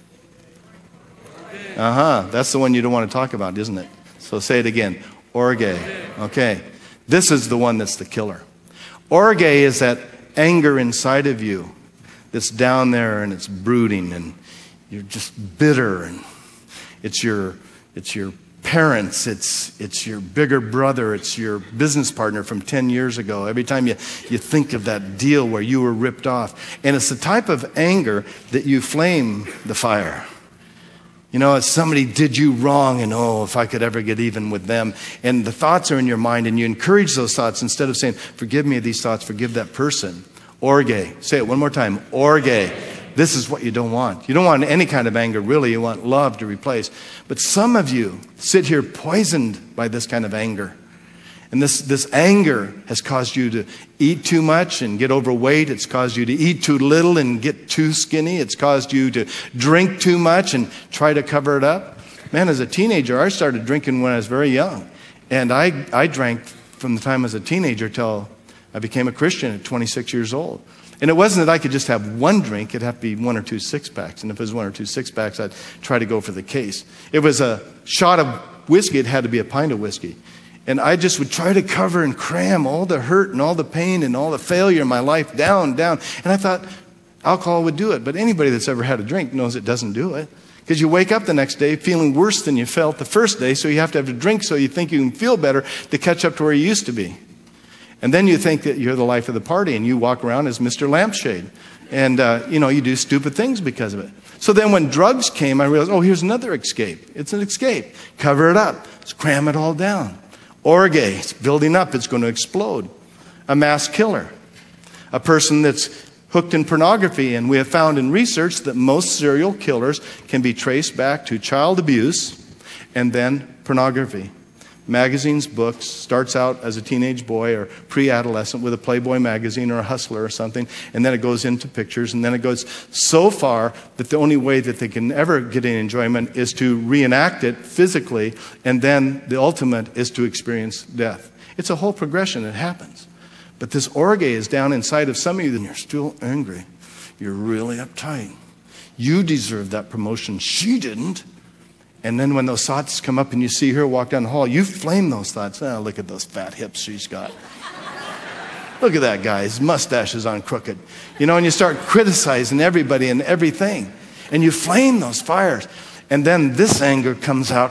That's the one you don't want to talk about, isn't it? So say it again. Orge. Okay. This is the one that's the killer. Orge is that anger inside of you that's down there and it's brooding and you're just bitter, and it's your parents, it's your bigger brother, it's your business partner from 10 years ago. Every time you think of that deal where you were ripped off. And it's the type of anger that you flame the fire. You know, it's somebody did you wrong, and oh, if I could ever get even with them. And the thoughts are in your mind, and you encourage those thoughts instead of saying, forgive me of these thoughts, forgive that person. Orge. Say it one more time. Orge. This is what you don't want. You don't want any kind of anger, really. You want love to replace. But some of you sit here poisoned by this kind of anger. And this anger has caused you to eat too much and get overweight. It's caused you to eat too little and get too skinny. It's caused you to drink too much and try to cover it up. Man, as a teenager, I started drinking when I was very young. And I drank from the time I was a teenager till I became a Christian at 26 years old. And it wasn't that I could just have one drink. It'd have to be 1 or 2 six-packs. And if it was 1 or 2 six-packs, I'd try to go for the case. If it was a shot of whiskey, it had to be a pint of whiskey. And I just would try to cover and cram all the hurt and all the pain and all the failure in my life down. And I thought alcohol would do it. But anybody that's ever had a drink knows it doesn't do it. Because you wake up the next day feeling worse than you felt the first day, so you have to have a drink so you think you can feel better to catch up to where you used to be. And then you think that you're the life of the party, and you walk around as Mr. Lampshade. And, you do stupid things because of it. So then when drugs came, I realized, here's another escape. It's an escape. Cover it up. Just cram it all down. Orge, it's building up. It's going to explode. A mass killer. A person that's hooked in pornography. And we have found in research that most serial killers can be traced back to child abuse and then pornography. Magazines, books, starts out as a teenage boy or pre-adolescent with a Playboy magazine or a Hustler or something, and then it goes into pictures, and then it goes so far that the only way that they can ever get any enjoyment is to reenact it physically, and then the ultimate is to experience death. It's a whole progression that happens. But this orge is down inside of some of you, and you're still angry. You're really uptight. You deserve that promotion. She didn't. And then when those thoughts come up and you see her walk down the hall, you flame those thoughts. Oh, look at those fat hips she's got. Look at that guy. His mustache is on crooked. And you start criticizing everybody and everything. And you flame those fires. And then this anger comes out.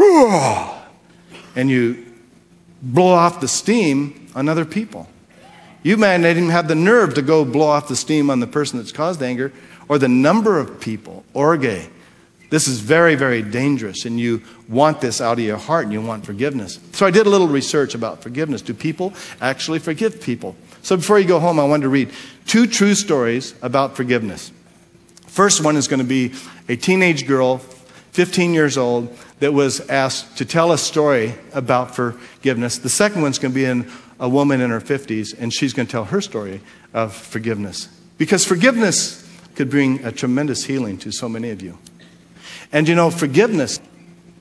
And you blow off the steam on other people. You may not even have the nerve to go blow off the steam on the person that's caused anger or the number of people. Orge. This is very, very dangerous, and you want this out of your heart, and you want forgiveness. So I did a little research about forgiveness. Do people actually forgive people? So before you go home, I wanted to read 2 true stories about forgiveness. First one is going to be a teenage girl, 15 years old, that was asked to tell a story about forgiveness. The second one's going to be a woman in her 50s, and she's going to tell her story of forgiveness. Because forgiveness could bring a tremendous healing to so many of you. And forgiveness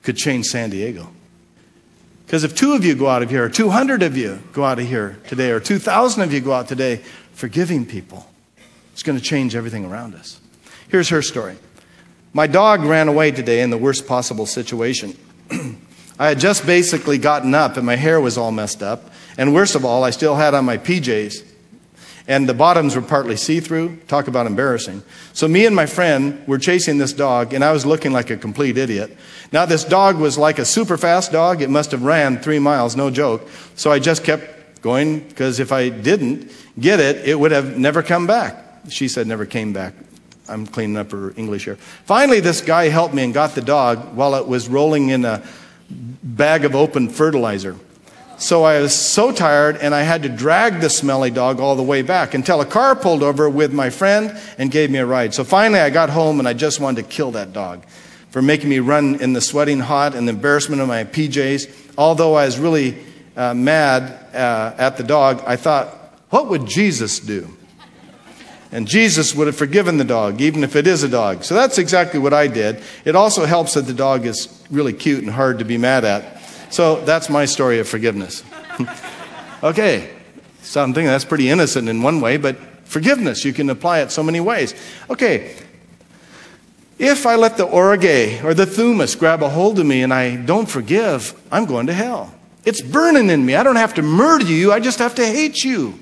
could change San Diego. Because if 2 of you go out of here, or 200 of you go out of here today, or 2,000 of you go out today, forgiving people, it's going to change everything around us. Here's her story. My dog ran away today in the worst possible situation. I had just basically gotten up and my hair was all messed up. And worst of all, I still had on my PJs. And the bottoms were partly see-through. Talk about embarrassing. So me and my friend were chasing this dog, and I was looking like a complete idiot. Now, this dog was like a super fast dog. It must have ran 3 miles, no joke. So I just kept going, because if I didn't get it, it would have never come back. She said never came back. I'm cleaning up her English here. Finally, this guy helped me and got the dog while it was rolling in a bag of open fertilizer. So I was so tired, and I had to drag the smelly dog all the way back until a car pulled over with my friend and gave me a ride. So finally I got home, and I just wanted to kill that dog for making me run in the sweating hot and the embarrassment of my PJs. Although I was really mad at the dog, I thought, what would Jesus do? And Jesus would have forgiven the dog, even if it is a dog. So that's exactly what I did. It also helps that the dog is really cute and hard to be mad at. So that's my story of forgiveness. Okay, so I'm thinking that's pretty innocent in one way, but forgiveness, you can apply it so many ways. Okay, if I let the orge or the thumas grab a hold of me and I don't forgive, I'm going to hell. It's burning in me. I don't have to murder you, I just have to hate you.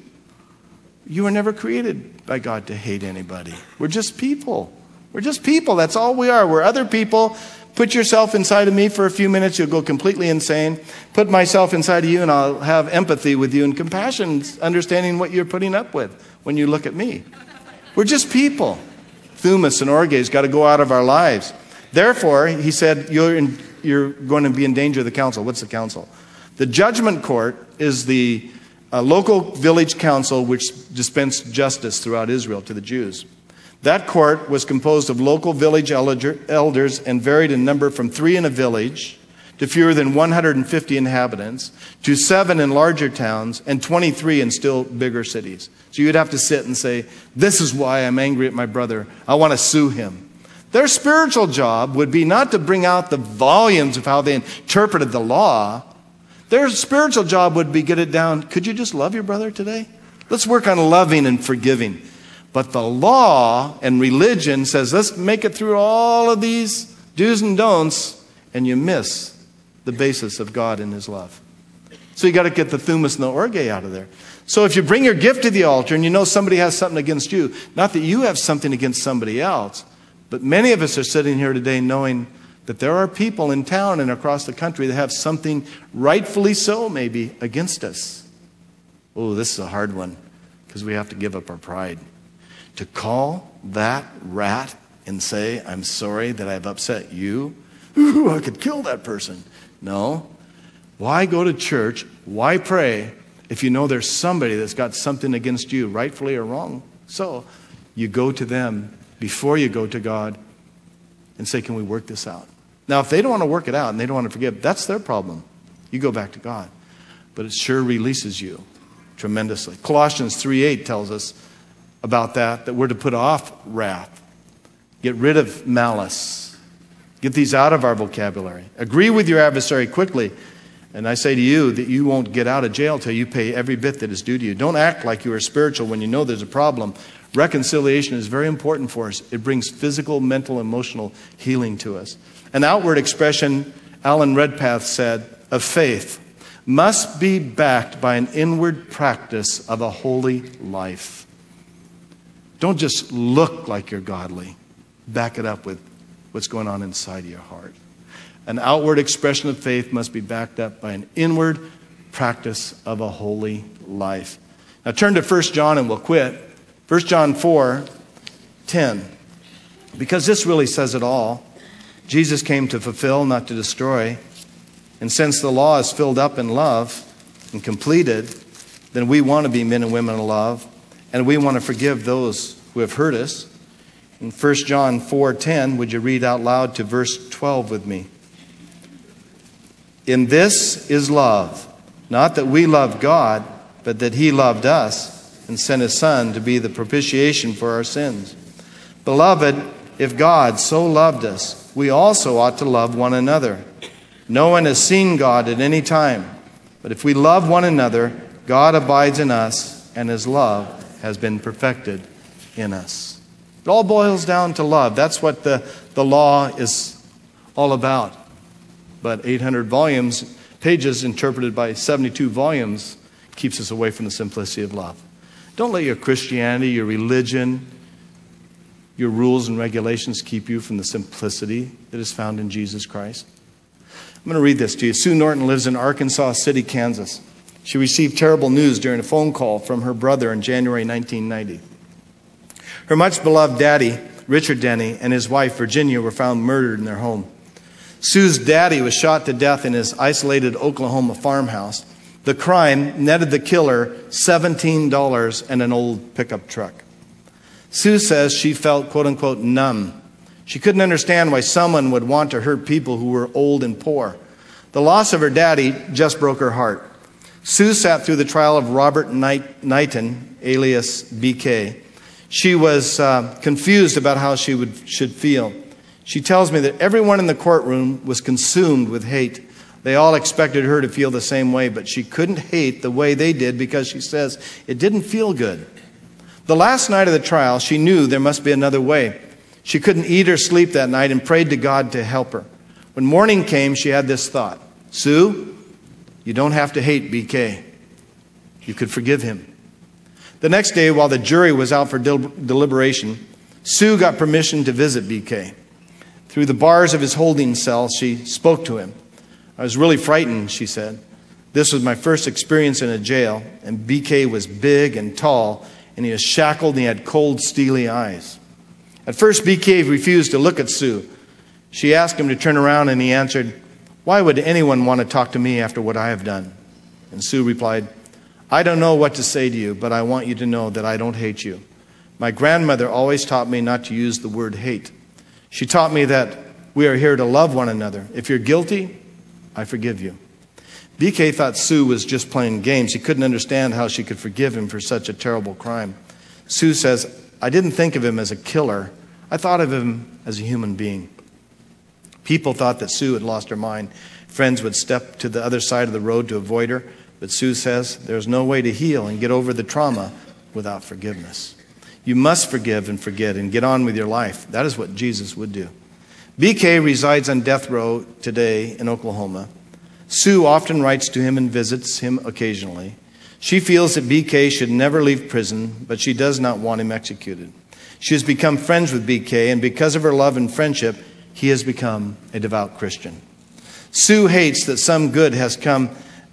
You were never created by God to hate anybody. We're just people. We're just people. That's all we are. We're other people. Put yourself inside of me for a few minutes, you'll go completely insane. Put myself inside of you, and I'll have empathy with you and compassion, understanding what you're putting up with when you look at me. We're just people. Thumas and orge's got to go out of our lives. Therefore, he said, you're going to be in danger of the council. What's the council? The judgment court is the local village council which dispensed justice throughout Israel to the Jews. That court was composed of local village elders and varied in number from 3 in a village to fewer than 150 inhabitants, to 7 in larger towns, and 23 in still bigger cities. So you'd have to sit and say, this is why I'm angry at my brother. I want to sue him. Their spiritual job would be not to bring out the volumes of how they interpreted the law. Their spiritual job would be get it down. Could you just love your brother today? Let's work on loving and forgiving. But the law and religion says, let's make it through all of these do's and don'ts, and you miss the basis of God and His love. So you got to get the thumas and the orge out of there. So if you bring your gift to the altar and you know somebody has something against you, not that you have something against somebody else, but many of us are sitting here today knowing that there are people in town and across the country that have something rightfully so maybe against us. Oh, this is a hard one because we have to give up our pride. To call that rat and say, I'm sorry that I've upset you. Ooh, I could kill that person. No. Why go to church? Why pray if you know there's somebody that's got something against you, rightfully or wrong? So you go to them before you go to God and say, can we work this out? Now, if they don't want to work it out and they don't want to forgive, that's their problem. You go back to God. But it sure releases you tremendously. Colossians 3:8 tells us about that we're to put off wrath. Get rid of malice. Get these out of our vocabulary. Agree with your adversary quickly. And I say to you that you won't get out of jail till you pay every bit that is due to you. Don't act like you are spiritual when you know there's a problem. Reconciliation is very important for us. It brings physical, mental, emotional healing to us. An outward expression, Alan Redpath said, of faith must be backed by an inward practice of a holy life. Don't just look like you're godly. Back it up with what's going on inside of your heart. An outward expression of faith must be backed up by an inward practice of a holy life. Now turn to 1 John and we'll quit. 1 John 4:10. Because this really says it all. Jesus came to fulfill, not to destroy. And since the law is filled up in love and completed, then we want to be men and women of love. And we want to forgive those who have hurt us. In 1 John 4:10, would you read out loud to verse 12 with me? In this is love, not that we loved God, but that He loved us and sent His Son to be the propitiation for our sins. Beloved, if God so loved us, we also ought to love one another. No one has seen God at any time. But if we love one another, God abides in us, and his love has been perfected in us. It all boils down to love. That's what the law is all about. But 800 pages interpreted by 72 volumes keeps us away from the simplicity of love. Don't let your Christianity, your religion, your rules and regulations keep you from the simplicity that is found in Jesus Christ. I'm going to read this to you. Sue Norton lives in Arkansas City, Kansas. She received terrible news during a phone call from her brother in January 1990. Her much-beloved daddy, Richard Denny, and his wife, Virginia, were found murdered in their home. Sue's daddy was shot to death in his isolated Oklahoma farmhouse. The crime netted the killer $17 and an old pickup truck. Sue says she felt, quote-unquote, numb. She couldn't understand why someone would want to hurt people who were old and poor. The loss of her daddy just broke her heart. Sue sat through the trial of Robert Knighton, alias BK. She was confused about how she should feel. She tells me that everyone in the courtroom was consumed with hate. They all expected her to feel the same way, but she couldn't hate the way they did because she says it didn't feel good. The last night of the trial, she knew there must be another way. She couldn't eat or sleep that night and prayed to God to help her. When morning came, she had this thought: Sue, you don't have to hate BK. You could forgive him. The next day, while the jury was out for deliberation, Sue got permission to visit BK. Through the bars of his holding cell, she spoke to him. I was really frightened, she said. This was my first experience in a jail, and BK was big and tall, and he was shackled and he had cold, steely eyes. At first, BK refused to look at Sue. She asked him to turn around, and he answered, "Why would anyone want to talk to me after what I have done?" And Sue replied, "I don't know what to say to you, but I want you to know that I don't hate you. My grandmother always taught me not to use the word hate. She taught me that we are here to love one another. If you're guilty, I forgive you." BK thought Sue was just playing games. He couldn't understand how she could forgive him for such a terrible crime. Sue says, "I didn't think of him as a killer. I thought of him as a human being." People thought that Sue had lost her mind. Friends would step to the other side of the road to avoid her. But Sue says there's no way to heal and get over the trauma without forgiveness. You must forgive and forget and get on with your life. That is what Jesus would do. BK resides on death row today in Oklahoma. Sue often writes to him and visits him occasionally. She feels that BK should never leave prison, but she does not want him executed. She has become friends with BK, and because of her love and friendship, he has become a devout Christian. Sue hates that some good has come.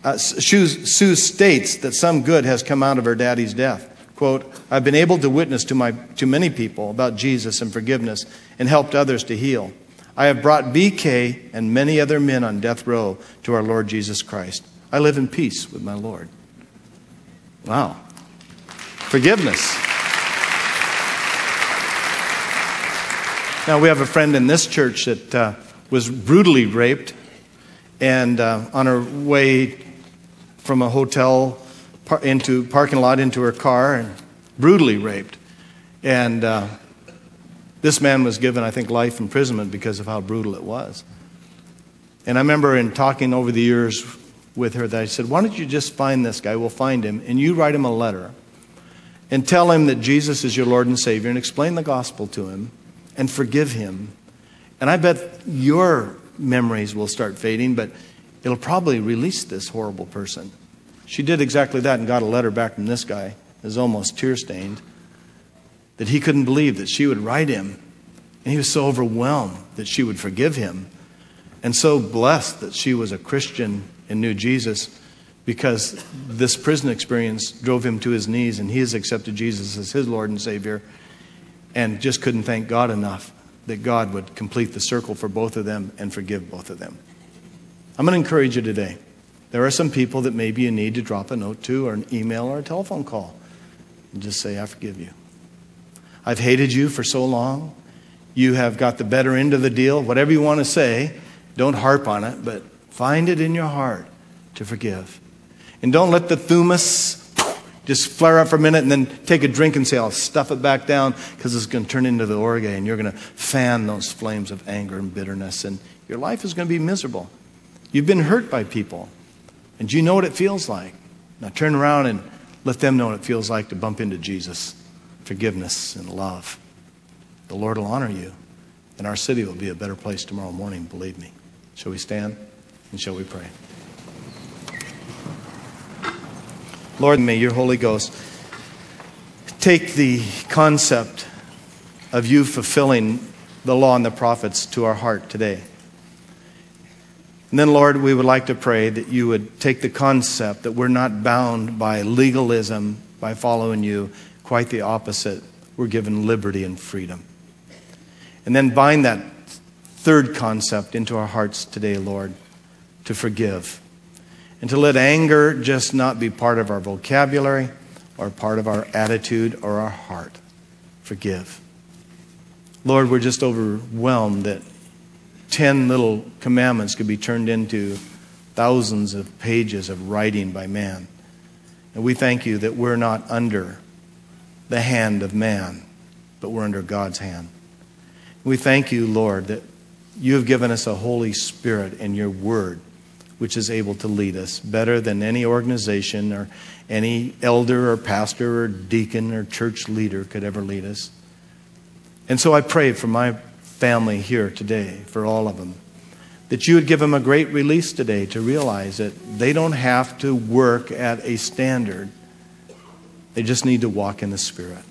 Sue states that some good has come out of her daddy's death. Quote, "I've been able to witness to many people about Jesus and forgiveness and helped others to heal. I have brought BK and many other men on death row to our Lord Jesus Christ. I live in peace with my Lord." Wow. Forgiveness. Now, we have a friend in this church that was brutally raped, and on her way from a hotel into parking lot into her car, and brutally raped. And this man was given, I think, life imprisonment because of how brutal it was. And I remember in talking over the years with her that I said, "Why don't you just find this guy? We'll find him, and you write him a letter and tell him that Jesus is your Lord and Savior, and explain the gospel to him and forgive him. And I bet your memories will start fading, but it'll probably release this horrible person." She did exactly that and got a letter back from this guy. It was almost tear-stained, that he couldn't believe that she would write him. And he was so overwhelmed that she would forgive him, and so blessed that she was a Christian and knew Jesus, because this prison experience drove him to his knees, and he has accepted Jesus as his Lord and Savior, and just couldn't thank God enough that God would complete the circle for both of them and forgive both of them. I'm going to encourage you today. There are some people that maybe you need to drop a note to, or an email, or a telephone call, and just say, "I forgive you. I've hated you for so long. You have got the better end of the deal." Whatever you want to say, don't harp on it, but find it in your heart to forgive. And don't let the thumas just flare up for a minute and then take a drink and say, "I'll stuff it back down," because it's going to turn into the orge, and you're going to fan those flames of anger and bitterness, and your life is going to be miserable. You've been hurt by people, and you know what it feels like. Now turn around and let them know what it feels like to bump into Jesus. Forgiveness and love. The Lord will honor you, and our city will be a better place tomorrow morning, believe me. Shall we stand and shall we pray? Lord, may your Holy Ghost take the concept of you fulfilling the law and the prophets to our heart today. And then, Lord, we would like to pray that you would take the concept that we're not bound by legalism by following you. Quite the opposite. We're given liberty and freedom. And then bind that third concept into our hearts today, Lord, to forgive. And to let anger just not be part of our vocabulary or part of our attitude or our heart. Forgive. Lord, we're just overwhelmed that 10 little commandments could be turned into thousands of pages of writing by man. And we thank you that we're not under the hand of man, but we're under God's hand. We thank you, Lord, that you have given us a Holy Spirit in your word, which is able to lead us better than any organization or any elder or pastor or deacon or church leader could ever lead us. And so I pray for my family here today, for all of them, that you would give them a great release today to realize that they don't have to work at a standard. They just need to walk in the Spirit.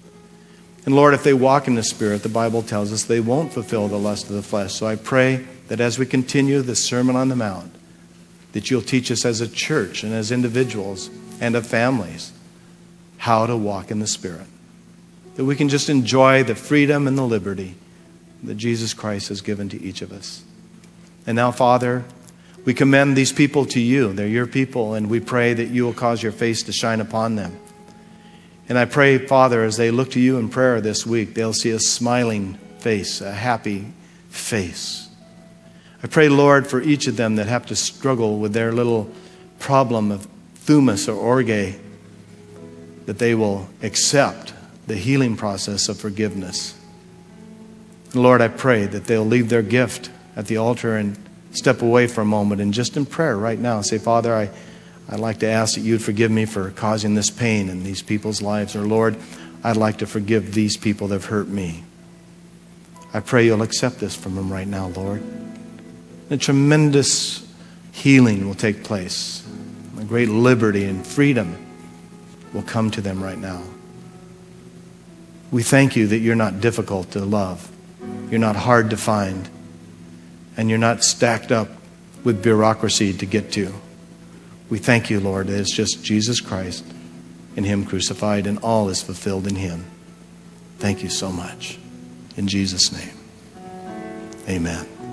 And Lord, if they walk in the Spirit, the Bible tells us they won't fulfill the lust of the flesh. So I pray that as we continue the Sermon on the Mount, that you'll teach us as a church and as individuals and of families how to walk in the Spirit. That we can just enjoy the freedom and the liberty that Jesus Christ has given to each of us. And now, Father, we commend these people to you. They're your people, and we pray that you will cause your face to shine upon them. And I pray, Father, as they look to you in prayer this week, they'll see a smiling face, a happy face. I pray, Lord, for each of them that have to struggle with their little problem of thumas or orge, that they will accept the healing process of forgiveness. Lord, I pray that they'll leave their gift at the altar and step away for a moment and just in prayer right now say, Father, I'd like to ask that you'd forgive me for causing this pain in these people's lives. Or Lord, I'd like to forgive these people that have hurt me. I pray you'll accept this from them right now, Lord. A tremendous healing will take place. A great liberty and freedom will come to them right now. We thank you that you're not difficult to love. You're not hard to find. And you're not stacked up with bureaucracy to get to. We thank you, Lord, that it's just Jesus Christ and him crucified, and all is fulfilled in him. Thank you so much. In Jesus' name, amen.